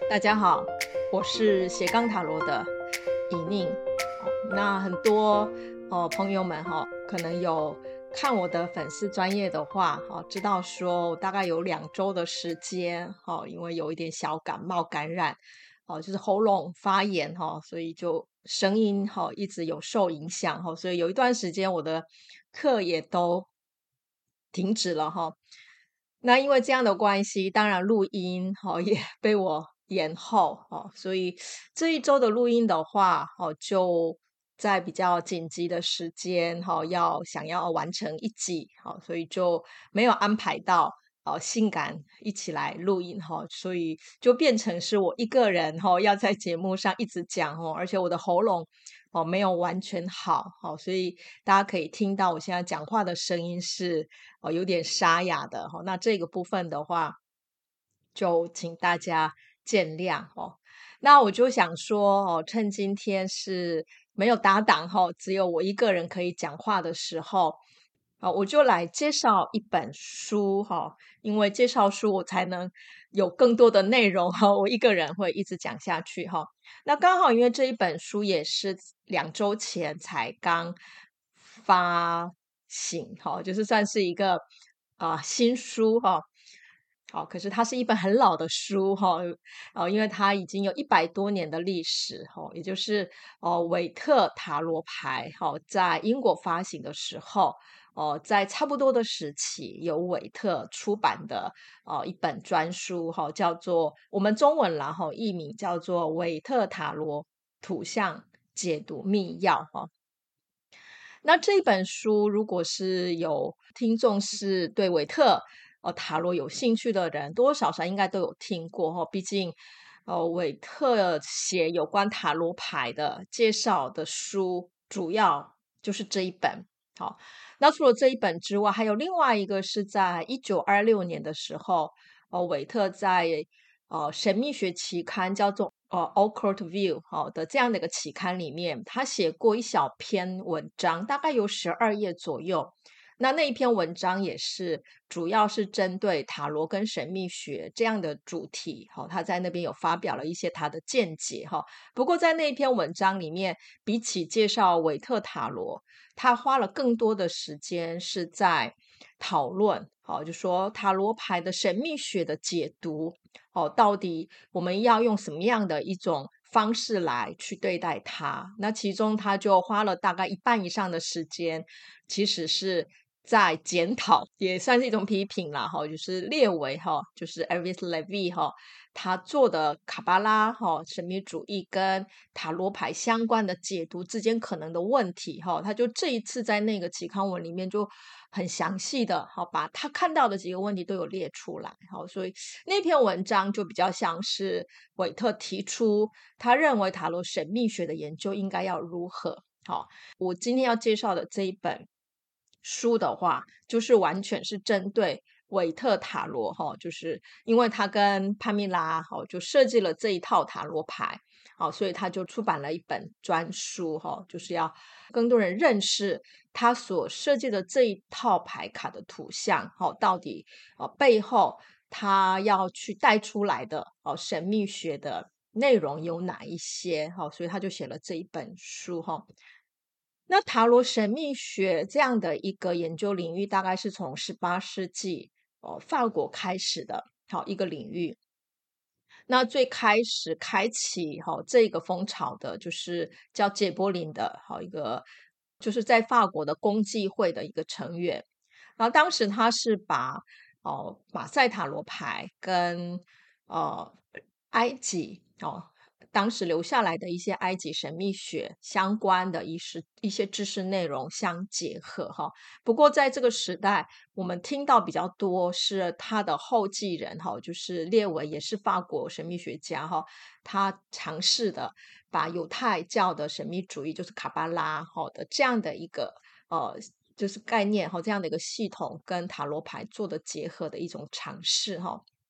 大家好，我是斜杠塔罗的以宁。那很多朋友们可能有看我的粉丝专业的话，知道说我大概有2周的时间，因为有一点小感冒感染，就是喉咙发炎所以就声音一直有受影响所以有一段时间我的课也都停止了那因为这样的关系，当然录音也被我延后所以这一周的录音的话就在比较紧急的时间想要完成一集所以就没有安排到性感一起来录音所以就变成是我一个人要在节目上一直讲而且我的喉咙没有完全好所以大家可以听到我现在讲话的声音是有点沙哑的那这个部分的话，就请大家见谅那我就想说趁今天是没有搭档只有我一个人可以讲话的时候，我就来介绍一本书因为介绍书我才能有更多的内容我一个人会一直讲下去那刚好因为这一本书也是2周前才刚发行就是算是一个新书好，可是它是一本很老的书因为它已经有100多年的历史也就是韦特塔罗牌在英国发行的时候在差不多的时期有韦特出版的一本专书叫做我们中文啦译名叫做韦特塔罗图像解读密钥那这一本书，如果是有听众是对韦特塔罗有兴趣的人，多多少少应该都有听过毕竟韦特写有关塔罗牌的介绍的书，主要就是这一本。好，那除了这一本之外，还有另外一个是在1926年的时候，韦特在神秘学期刊叫做Occult View 的这样的一个期刊里面，他写过一小篇文章，大概有12页左右。那一篇文章也是主要是针对塔罗跟神秘学这样的主题他在那边有发表了一些他的见解不过在那一篇文章里面，比起介绍韦特塔罗，他花了更多的时间是在讨论就说塔罗牌的神秘学的解读到底我们要用什么样的一种方式来去对待它？那其中他就花了大概一半以上的时间，其实是在检讨，也算是一种批评啦就是列为就是 Elvis Levy 他做的卡巴拉神秘主义跟塔罗牌相关的解读之间可能的问题他就这一次在那个期刊文里面就很详细的把他看到的几个问题都有列出来所以那篇文章就比较像是韦特提出他认为塔罗神秘学的研究应该要如何我今天要介绍的这一本书的话，就是完全是针对韦特塔罗就是因为他跟潘蜜拉就设计了这一套塔罗牌所以他就出版了一本专书就是要更多人认识他所设计的这一套牌卡的图像到底背后他要去带出来的神秘学的内容有哪一些所以他就写了这一本书那塔罗神秘学这样的一个研究领域，大概是从18世纪法国开始的一个领域。那最开始开启这个风潮的，就是叫杰波林的一个，就是在法国的公祭会的一个成员。然后当时他是把马赛塔罗牌跟呃埃及当时留下来的一些埃及神秘学相关的一些知识内容相结合不过在这个时代，我们听到比较多是他的后继人就是列维也是法国神秘学家他尝试的把犹太教的神秘主义，就是卡巴拉的这样的一个就是概念这样的一个系统跟塔罗牌做的结合的一种尝试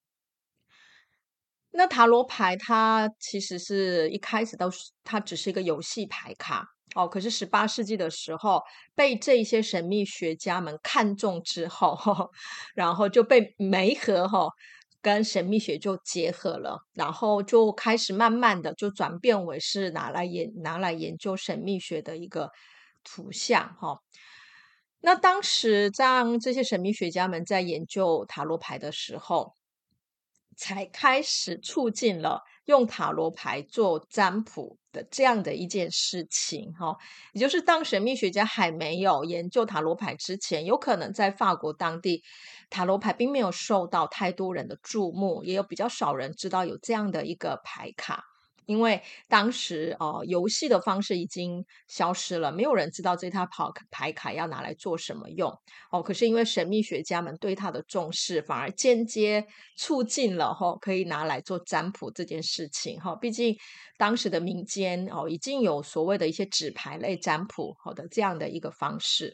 那塔罗牌它其实是一开始都是它只是一个游戏牌卡可是18世纪的时候被这些神秘学家们看中之后然后就被媒合跟神秘学就结合了，然后就开始慢慢的就转变为是拿来研究神秘学的一个图像哈。那当时当这些神秘学家们在研究塔罗牌的时候，才开始促进了用塔罗牌做占卜的这样的一件事情哈。也就是当神秘学家还没有研究塔罗牌之前，有可能在法国当地，塔罗牌并没有受到太多人的注目，也有比较少人知道有这样的一个牌卡。因为当时游戏的方式已经消失了，没有人知道这套牌卡要拿来做什么用。可是因为神秘学家们对它的重视，反而间接促进了可以拿来做占卜这件事情毕竟当时的民间已经有所谓的一些纸牌类占卜的这样的一个方式。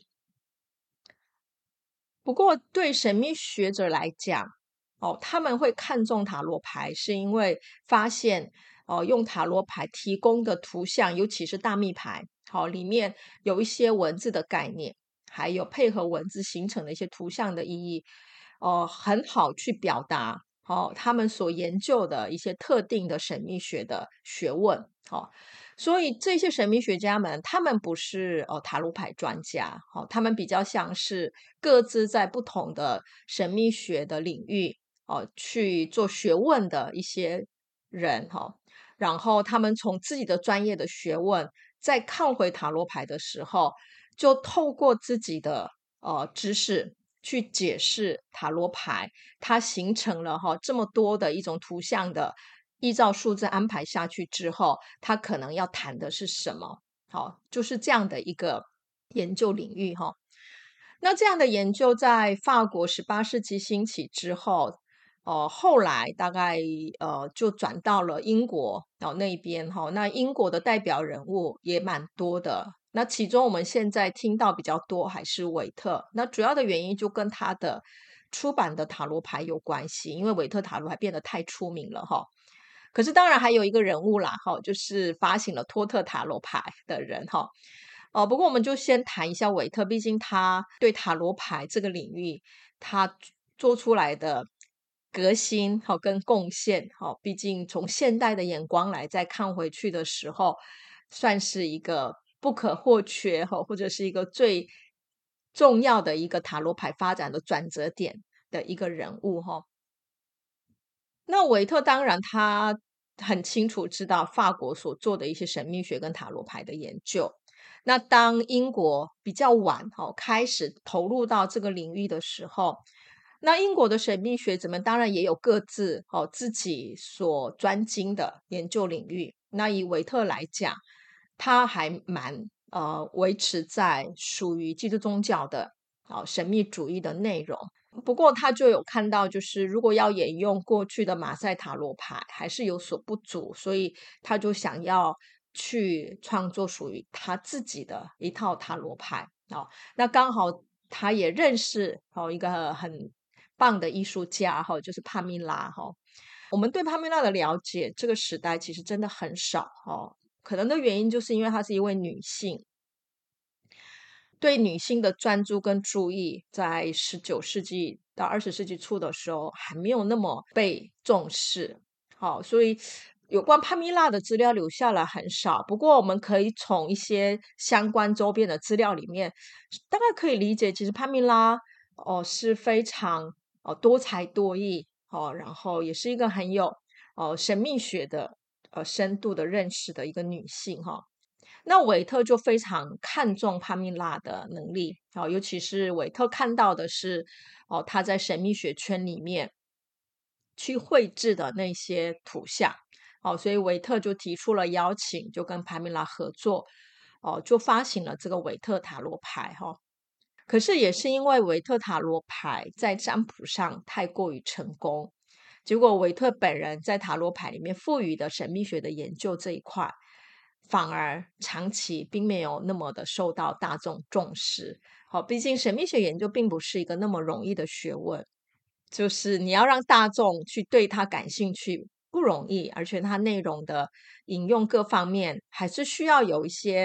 不过对神秘学者来讲，他们会看重塔罗牌，是因为发现，用塔罗牌提供的图像，尤其是大密牌，里面有一些文字的概念，还有配合文字形成的一些图像的意义，很好去表达，他们所研究的一些特定的神秘学的学问，所以这些神秘学家们，他们不是塔罗牌专家，他们比较像是各自在不同的神秘学的领域去做学问的一些人然后他们从自己的专业的学问，再看回塔罗牌的时候，就透过自己的知识去解释塔罗牌，它形成了这么多的一种图像的，依照数字安排下去之后，它可能要谈的是什么？好，就是这样的一个研究领域哈。那这样的研究在法国18世纪兴起之后，后来大概就转到了英国那边哈。那英国的代表人物也蛮多的，那其中我们现在听到比较多还是韦特。那主要的原因就跟他的出版的塔罗牌有关系，因为韦特塔罗牌变得太出名了哈。可是当然还有一个人物啦，就是发行了托特塔罗牌的人哈。不过我们就先谈一下韦特，毕竟他对塔罗牌这个领域，他做出来的革新跟贡献毕竟从现代的眼光来再看回去的时候，算是一个不可或缺或者是一个最重要的一个塔罗牌发展的转折点的一个人物哈。那韦特当然他很清楚知道法国所做的一些神秘学跟塔罗牌的研究。那当英国比较晚开始投入到这个领域的时候，那英国的神秘学者们当然也有各自自己所专精的研究领域。那以韦特来讲，他还蛮维持在属于基督宗教的神秘主义的内容。不过他就有看到，就是如果要沿用过去的马赛塔罗牌，还是有所不足，所以他就想要去创作属于他自己的一套塔罗牌那刚好他也认识一个很棒的艺术家就是帕米拉我们对帕米拉的了解，这个时代其实真的很少可能的原因就是因为她是一位女性，对女性的专注跟注意，在19世纪到20世纪初的时候，还没有那么被重视。好，所以有关帕米拉的资料留下来很少。不过，我们可以从一些相关周边的资料里面，大概可以理解，其实帕米拉是非常多才多艺然后也是一个很有神秘学的深度的认识的一个女性那韦特就非常看重帕米拉的能力尤其是韦特看到的是他在神秘学圈里面去绘制的那些图像所以韦特就提出了邀请，就跟帕米拉合作就发行了这个韦特塔罗牌可是也是因为韦特塔罗牌在占卜上太过于成功，结果韦特本人在塔罗牌里面赋予的神秘学的研究这一块，反而长期并没有那么的受到大众重视。好，毕竟神秘学研究并不是一个那么容易的学问，就是你要让大众去对它感兴趣不容易，而且它内容的引用各方面还是需要有一些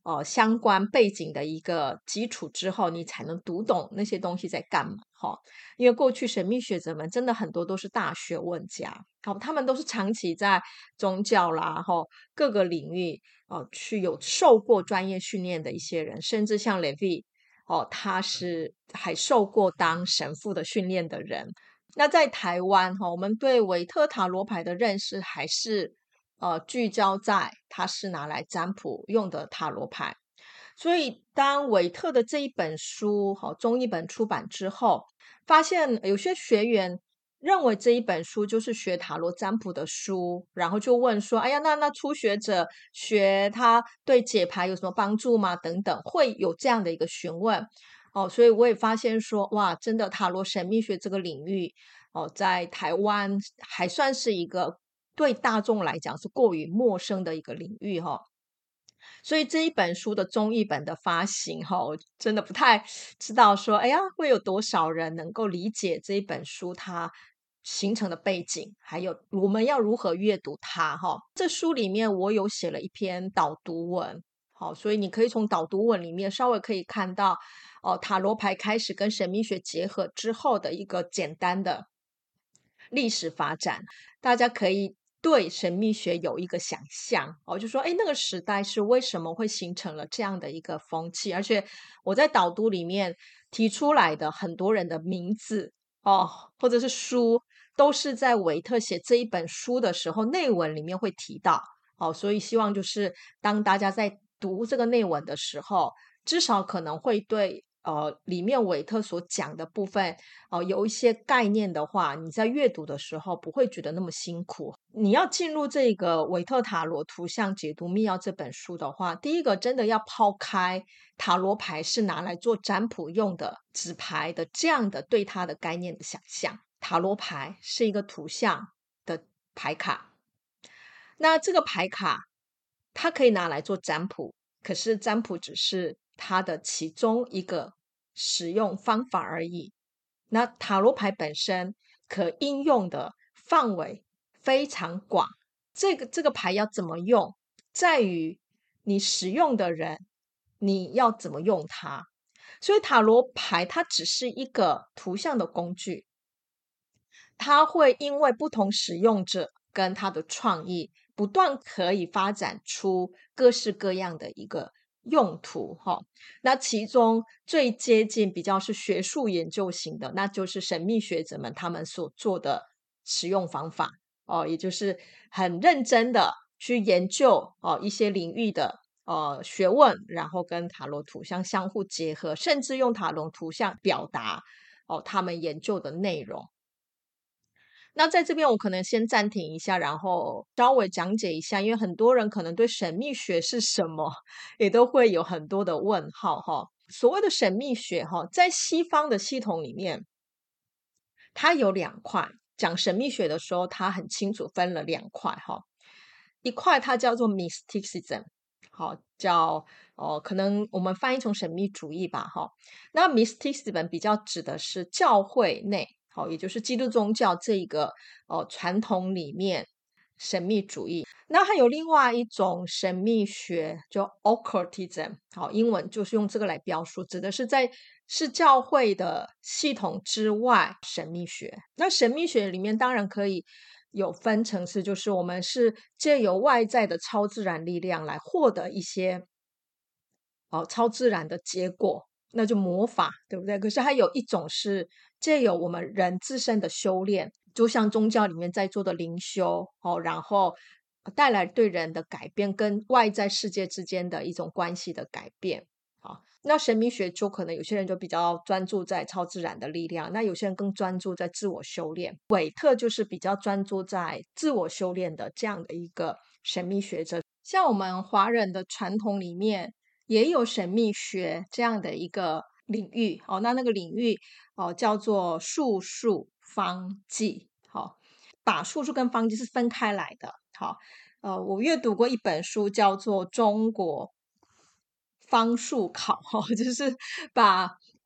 相关背景的一个基础之后，你才能读懂那些东西在干嘛哈。因为过去神秘学者们真的很多都是大学问家，他们都是长期在宗教啦各个领域去有受过专业训练的一些人，甚至像 Levi 他是还受过当神父的训练的人。那在台湾我们对韦特塔罗牌的认识还是聚焦在它是拿来占卜用的塔罗牌。所以当韦特的这一本书中译本出版之后，发现有些学员认为这一本书就是学塔罗占卜的书，然后就问说，哎呀，那初学者学它对解牌有什么帮助吗？等等，会有这样的一个询问所以我也发现说，哇，真的塔罗神秘学这个领域在台湾还算是一个对大众来讲是过于陌生的一个领域所以这一本书的中译本的发行我真的不太知道说，哎呀，会有多少人能够理解这一本书它形成的背景，还有我们要如何阅读它这书里面我有写了一篇导读文，所以你可以从导读文里面稍微可以看到塔罗牌开始跟神秘学结合之后的一个简单的历史发展，大家可以对神秘学有一个想象就说那个时代是为什么会形成了这样的一个风气，而且我在导读里面提出来的很多人的名字或者是书，都是在韦特写这一本书的时候内文里面会提到所以希望就是当大家在读这个内文的时候，至少可能会对里面韦特所讲的部分有一些概念的话，你在阅读的时候不会觉得那么辛苦。你要进入这个韦特塔罗图像解读密钥这本书的话，第一个真的要抛开塔罗牌是拿来做占卜用的纸牌的这样的对它的概念的想象，塔罗牌是一个图像的牌卡，那这个牌卡它可以拿来做占卜，可是占卜只是它的其中一个使用方法而已。那塔罗牌本身可应用的范围非常广，这个牌要怎么用，在于你使用的人，你要怎么用它。所以塔罗牌它只是一个图像的工具，它会因为不同使用者跟他的创意，不断可以发展出各式各样的一个用途那其中最接近比较是学术研究型的，那就是神秘学者们他们所做的使用方法也就是很认真的去研究一些领域的学问，然后跟塔罗图像相互结合，甚至用塔罗图像表达他们研究的内容。那在这边我可能先暂停一下，然后稍微讲解一下，因为很多人可能对神秘学是什么也都会有很多的问号所谓的神秘学在西方的系统里面，它有两块。讲神秘学的时候，它很清楚分了两块一块它叫做 mysticism，叫可能我们翻译成神秘主义吧那 mysticism 比较指的是教会内也就是基督宗教这一个传统里面神秘主义。那还有另外一种神秘学叫 occultism，英文就是用这个来标述，指的是是教会的系统之外神秘学。那神秘学里面当然可以有分层次，就是我们是借由外在的超自然力量来获得一些超自然的结果，那就魔法，对不对？可是还有一种是借由我们人自身的修炼，就像宗教里面在做的灵修然后带来对人的改变，跟外在世界之间的一种关系的改变那神秘学就可能有些人就比较专注在超自然的力量，那有些人更专注在自我修炼。韦特就是比较专注在自我修炼的这样的一个神秘学者。像我们华人的传统里面也有神秘学这样的一个领域那个领域叫做术数方剂把术数跟方剂是分开来的我阅读过一本书叫做《中国方术考》就是把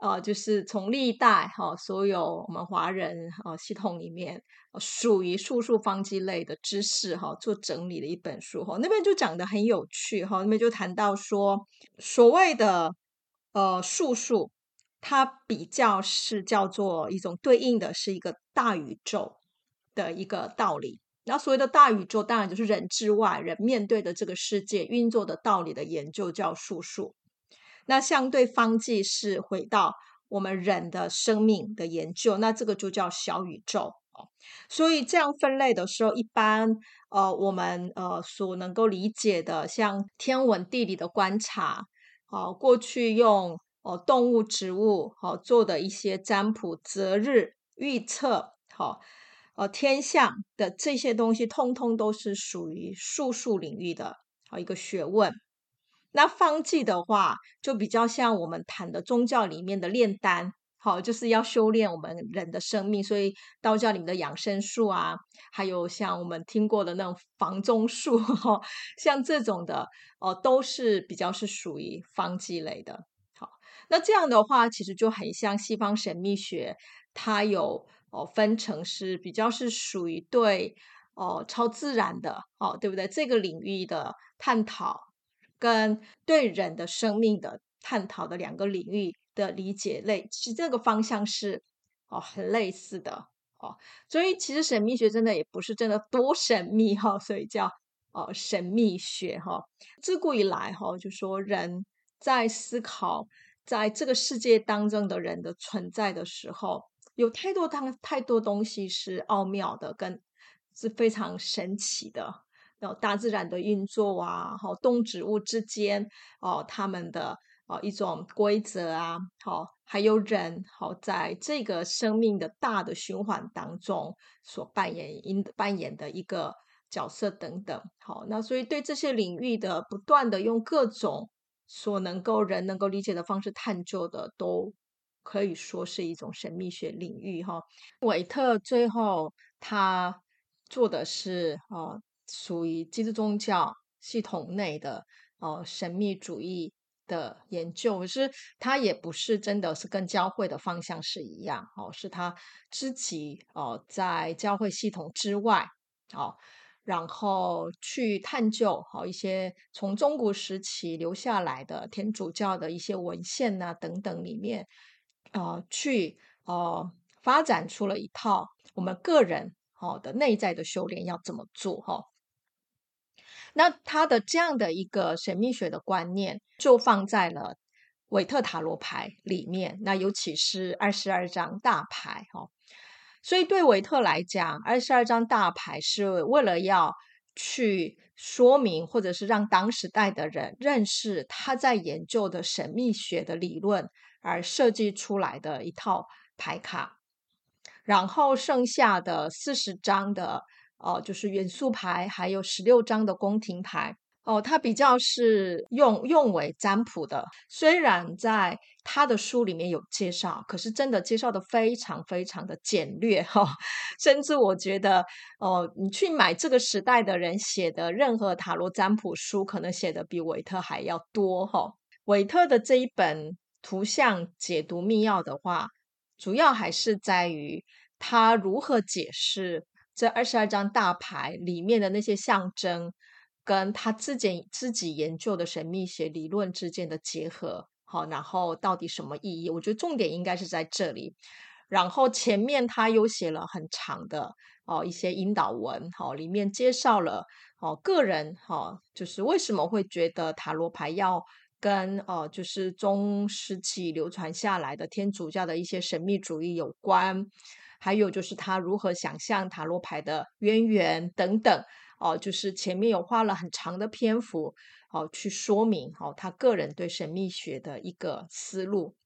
就是从历代所有我们华人系统里面属于术数方剂类的知识做整理的一本书那边就讲得很有趣那边就谈到说所谓的术数，它比较是叫做一种对应的是一个大宇宙的一个道理。那所谓的大宇宙，当然就是人之外，人面对的这个世界运作的道理的研究叫术数。那相对方剂是回到我们人的生命的研究，那这个就叫小宇宙。所以这样分类的时候，一般我们所能够理解的，像天文地理的观察，过去用动物、植物做的一些占卜、择日预测，天象的这些东西，通通都是属于术数领域的一个学问。那方剂的话，就比较像我们谈的宗教里面的炼丹，就是要修炼我们人的生命，所以道教里面的养生术啊，还有像我们听过的那种房中术，像这种的，都是比较是属于方剂类的。好，那这样的话，其实就很像西方神秘学，它有分成是比较是属于对超自然的对不对？这个领域的探讨。跟对人的生命的探讨的两个领域的理解类，其实这个方向是很类似的所以其实神秘学真的也不是真的多神秘所以叫神秘学自古以来就说人在思考在这个世界当中的人的存在的时候，有太多东西是奥妙的，跟是非常神奇的。大自然的运作啊，动植物之间他们的一种规则啊，还有人在这个生命的大的循环当中所扮演的一个角色等等。那所以对这些领域的不断的用各种人能够理解的方式探究的，都可以说是一种神秘学领域韦特最后他做的是属于基督宗教系统内的神秘主义的研究，可是他也不是真的是跟教会的方向是一样是他自己在教会系统之外然后去探究一些从中古时期留下来的天主教的一些文献呐、等等里面，去发展出了一套我们个人的内在的修炼要怎么做那他的这样的一个神秘学的观念，就放在了韦特塔罗牌里面。那尤其是22张大牌所以对韦特来讲，22张大牌是为了要去说明，或者是让当时代的人认识他在研究的神秘学的理论而设计出来的一套牌卡。然后剩下的40张的就是元素牌，还有16张的宫廷牌。它比较是用为占卜的，虽然在他的书里面有介绍，可是真的介绍的非常非常的简略甚至我觉得，你去买这个时代的人写的任何塔罗占卜书，可能写的比韦特还要多韦特的这一本图像解读密钥的话，主要还是在于他如何解释这22张大牌里面的那些象征，跟他自己研究的神秘学理论之间的结合。好，然后到底什么意义？我觉得重点应该是在这里。然后前面他又写了很长的一些引导文，里面介绍了个人就是为什么会觉得塔罗牌要跟就是中世纪流传下来的天主教的一些神秘主义有关，还有就是他如何想象塔罗牌的渊源等等就是前面有花了很长的篇幅去说明他个人对神秘学的一个思路。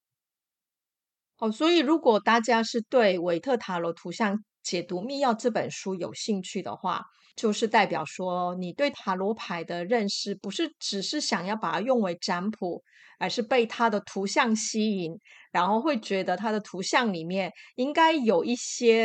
所以如果大家是对韦特塔罗图像解读密钥这本书有兴趣的话，就是代表说你对塔罗牌的认识不是只是想要把它用为占卜，而是被它的图像吸引，然后会觉得它的图像里面应该有一些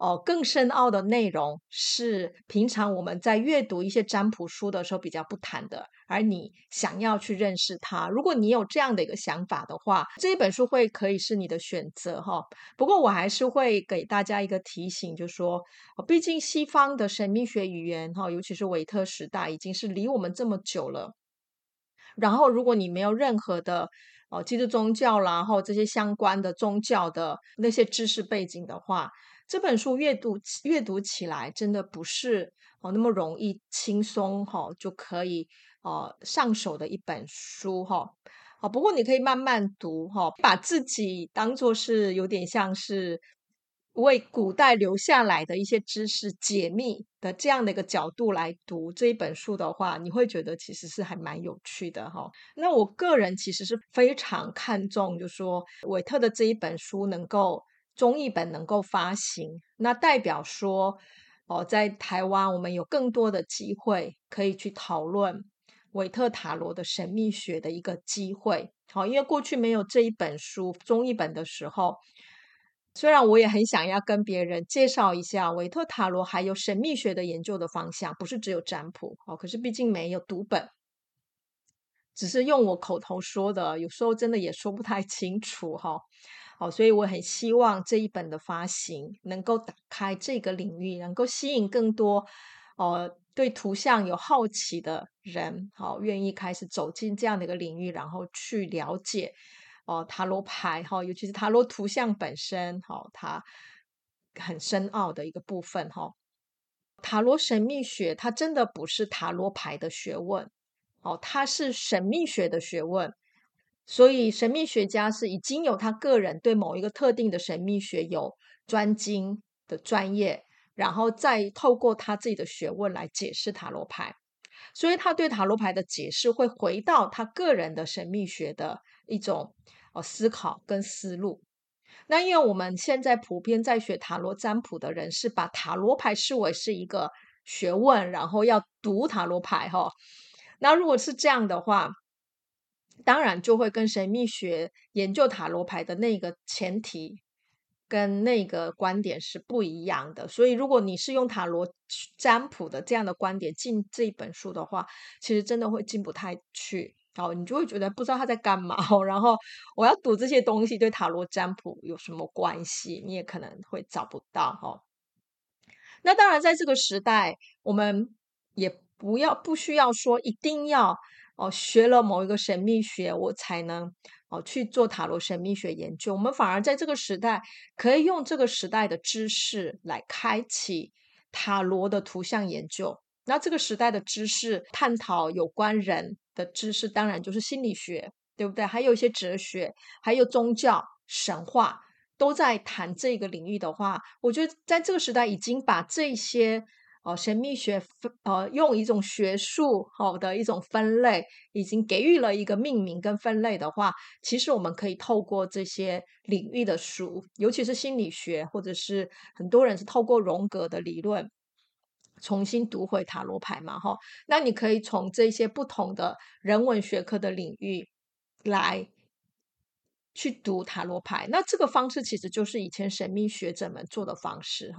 更深奥的内容是平常我们在阅读一些占卜书的时候比较不谈的，而你想要去认识它。如果你有这样的一个想法的话，这一本书可以是你的选择哈。不过我还是会给大家一个提醒，就是说，毕竟西方的神秘学语言哈，尤其是韦特时代，已经是离我们这么久了。然后，如果你没有任何的基督宗教啦，然后这些相关的宗教的那些知识背景的话，这本书阅读起来真的不是那么容易轻松就可以上手的一本书哈。不过你可以慢慢读把自己当做是有点像是为古代留下来的一些知识解密的这样的一个角度来读这一本书的话，你会觉得其实是还蛮有趣的哈。那我个人其实是非常看重，就说韦特的这一本书中译本能够发行，那代表说在台湾我们有更多的机会可以去讨论韦特塔罗的神秘学的一个机会。好，因为过去没有这一本书中译本的时候，虽然我也很想要跟别人介绍一下韦特塔罗还有神秘学的研究的方向，不是只有占卜可是毕竟没有读本，只是用我口头说的，有时候真的也说不太清楚哈。好，所以我很希望这一本的发行能够打开这个领域，能够吸引更多对图像有好奇的人，好，愿意开始走进这样的一个领域，然后去了解塔罗牌哈，尤其是塔罗图像本身它很深奥的一个部分哈。塔罗神秘学它真的不是塔罗牌的学问，它是神秘学的学问。所以神秘学家是已经有他个人对某一个特定的神秘学有专精的专业，然后再透过他自己的学问来解释塔罗牌。所以他对塔罗牌的解释会回到他个人的神秘学的一种思考跟思路。那因为我们现在普遍在学塔罗占卜的人是把塔罗牌视为是一个学问，然后要读塔罗牌哈。那如果是这样的话，当然就会跟神秘学研究塔罗牌的那个前提跟那个观点是不一样的。所以如果你是用塔罗占卜的这样的观点进这一本书的话，其实真的会进不太去。你就会觉得不知道他在干嘛然后我要读这些东西对塔罗占卜有什么关系？你也可能会找不到那当然，在这个时代，我们也不需要说一定要学了某一个神秘学，我才能去做塔罗神秘学研究。我们反而在这个时代，可以用这个时代的知识来开启塔罗的图像研究。那这个时代的知识，探讨有关人的知识，当然就是心理学，对不对？还有一些哲学，还有宗教、神话。都在谈这个领域的话，我觉得在这个时代已经把这些神秘学用一种学术的一种分类，已经给予了一个命名跟分类的话，其实我们可以透过这些领域的书，尤其是心理学，或者是很多人是透过荣格的理论。重新读回塔罗牌嘛，那你可以从这些不同的人文学科的领域来去读塔罗牌，那这个方式其实就是以前神秘学者们做的方式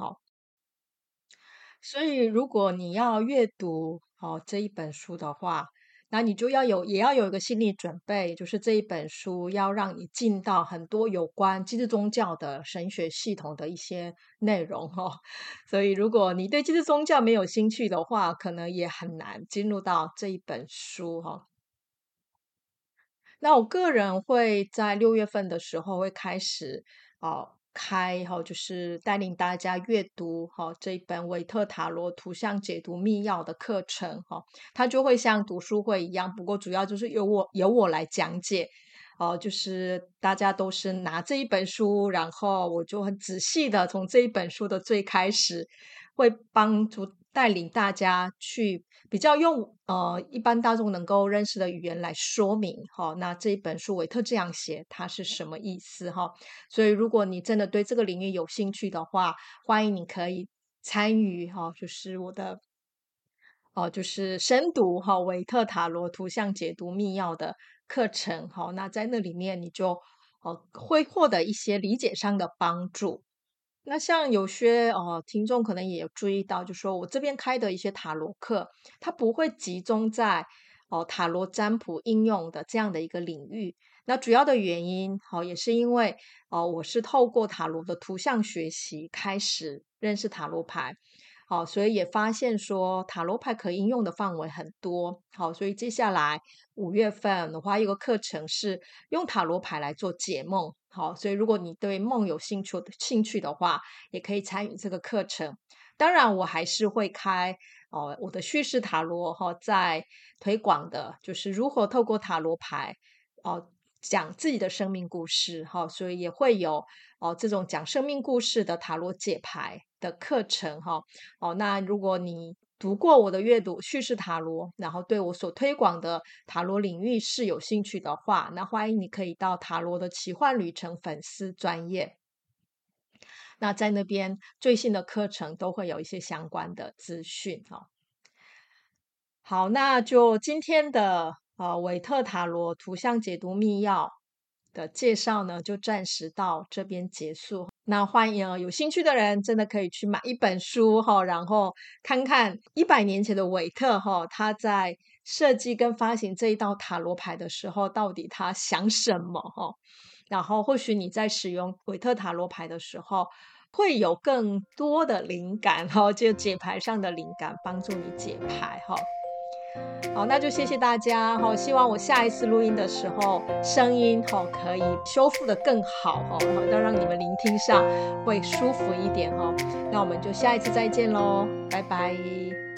所以如果你要阅读这一本书的话，那你就也要有一个心理准备，就是这一本书要让你进到很多有关基督宗教的神学系统的一些内容所以如果你对基督宗教没有兴趣的话，可能也很难进入到这一本书那我个人会在6月份的时候会开始，就是带领大家阅读这一本韦特塔罗图像解读密钥的课程它就会像读书会一样，不过主要就是由我来讲解。就是大家都是拿这一本书，然后我就很仔细的从这一本书的最开始，会带领大家去比较用一般大众能够认识的语言来说明那这一本书韦特这样写，它是什么意思所以如果你真的对这个领域有兴趣的话，欢迎你可以参与就是我的就是深读韦特塔罗图像解读密钥的课程那在那里面你就会获得一些理解上的帮助。 那像有些听众可能也有注意到，就说我这边开的一些塔罗课，它不会集中在塔罗占卜应用的这样的一个领域。那主要的原因，也是因为我是透过塔罗的图像学习开始认识塔罗牌，好，所以也发现说塔罗牌可以应用的范围很多。好，所以接下来5月份的话，有个课程是用塔罗牌来做解梦。好，所以如果你对梦有兴趣的话，也可以参与这个课程。当然，我还是会开我的叙事塔罗在推广的，就是如何透过塔罗牌讲自己的生命故事所以也会有这种讲生命故事的塔罗解牌的课程那如果你读过我的阅读叙事塔罗，然后对我所推广的塔罗领域是有兴趣的话，那欢迎你可以到塔罗的奇幻旅程粉丝专页。那在那边最新的课程都会有一些相关的资讯好，那就今天的韦特塔罗图像解读密钥的介绍呢，就暂时到这边结束。那欢迎有兴趣的人真的可以去买一本书然后看看100年前的韦特他在设计跟发行这一道塔罗牌的时候，到底他想什么然后或许你在使用韦特塔罗牌的时候，会有更多的灵感就解牌上的灵感，帮助你解牌好，那就谢谢大家希望我下一次录音的时候，声音可以修复的更好要让你们聆听上会舒服一点那我们就下一次再见喽，拜拜。